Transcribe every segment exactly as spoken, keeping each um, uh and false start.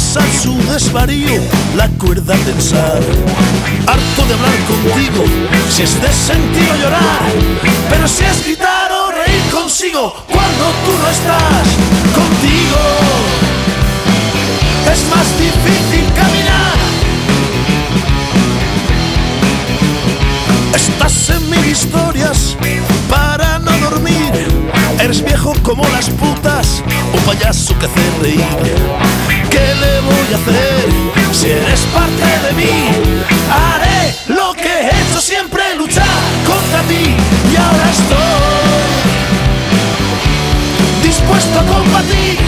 pasar su desvarío, la cuerda tensar. Harto de hablar contigo, si es de sentir o llorar, pero si es gritar o reír consigo cuando tú no estás contigo. Es más difícil caminar. Estás en mil historias para no dormir. Eres viejo como las putas, un payaso que hace reír. ¿Qué le voy a hacer si eres parte de mí? Haré lo que he hecho siempre, luchar contra ti. Y ahora estoy dispuesto a combatir.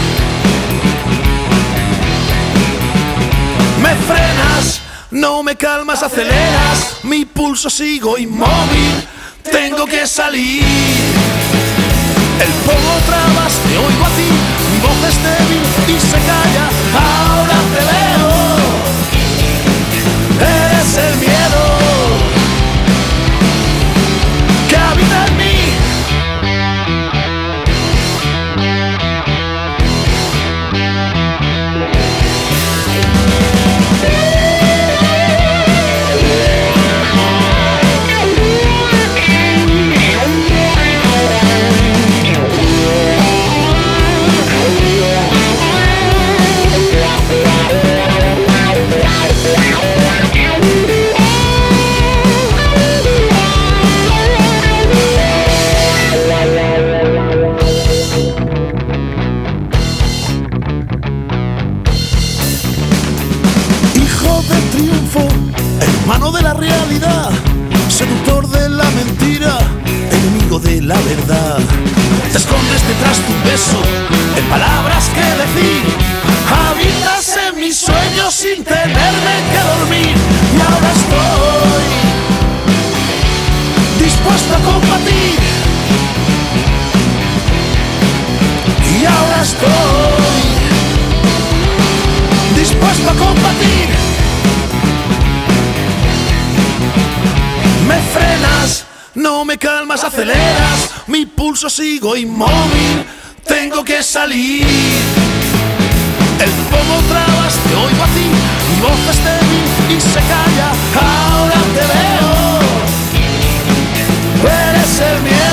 Me frenas, no me calmas, aceleras. Mi pulso sigo inmóvil, tengo que salir. El fuego trabas, te oigo a ti, mi voz es débil y se calla. Ahora te veo, eres el miedo que habita en mí. Hermano de la realidad, seductor de la mentira, enemigo de la verdad. Te escondes detrás de un beso, en palabras que decir. Habitas en mis sueños sin tenerme que dormir. Y ahora estoy dispuesto a combatir. Y ahora estoy dispuesto a combatir. Me frenas, no me calmas, aceleras. Mi pulso sigo inmóvil, tengo que salir. El fuego trabas, te oigo a ti, mi voz es débil y se calla. Ahora te veo, eres el miedo